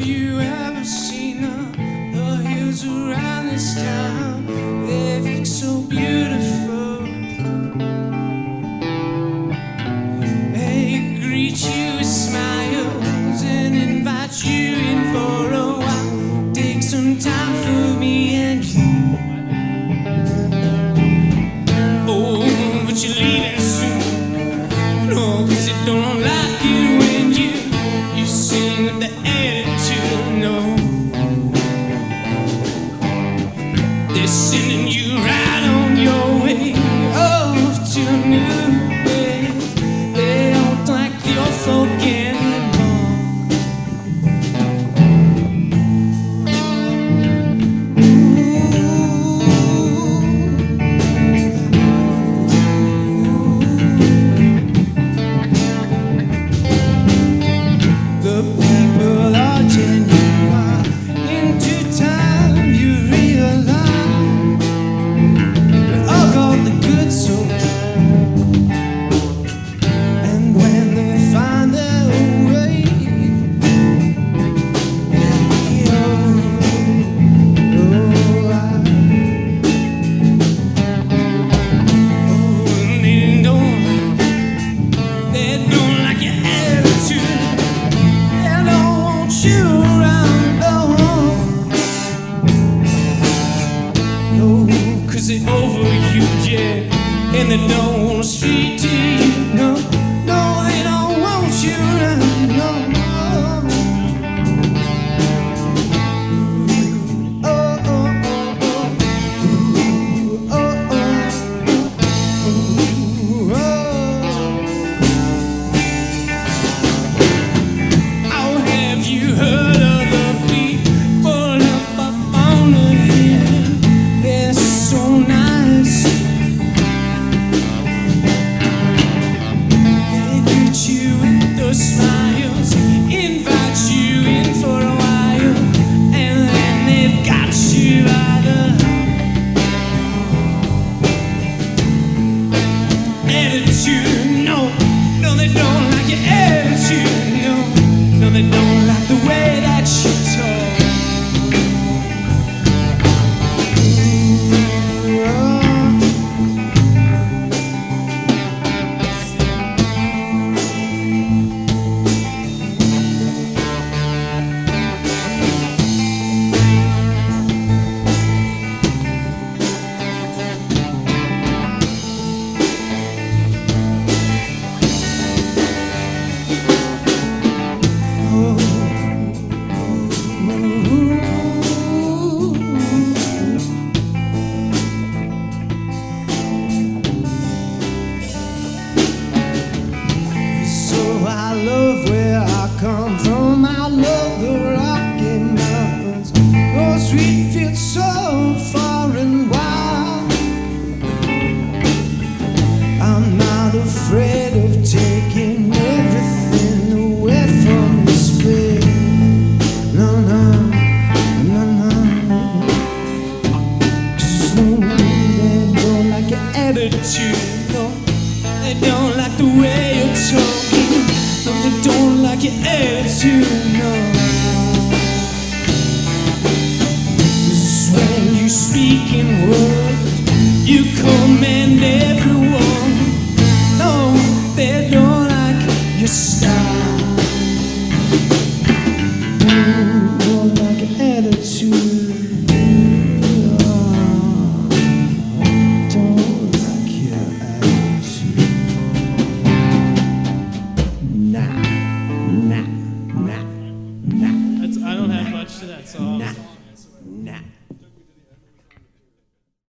you ever seen the hills around this town? They look so beautiful. They greet you with smiles and invite you in for a while. Take some time for me and you. Oh, but you're leaving soon. No, 'cause they don't like it when you sing with the attitude. No, they're sending you right on your way off to a new place. They don't like your folk anymore. The people are genuine. Into time you realize we all got the good soul. And when they find their way, they'll be alright. Oh, they don't like your attitude. They don't want you around, no, 'cause they overuse you, and they don't wanna speak to you, no, no, they don't want you around, no, no. Oh, oh, oh, oh. Oh, oh, oh. Oh, have you heard of the people up on the hill? They're so nice. They greet you with those smiles, invite you in for a while, and then they've got you by the attitude. No, no, they don't like your attitude. No, no, they don't like the way that you talk. So I love where I come from. I love the Rocky Mountains. Those sweet fields so far and wide. I'm not afraid of taking everything away from this place. No, no, no, no. 'Cause no, they don't like your attitude. No, they don't like the way you're talking. No, they don't like your attitude. No. 'Cause when you speak in words, you command every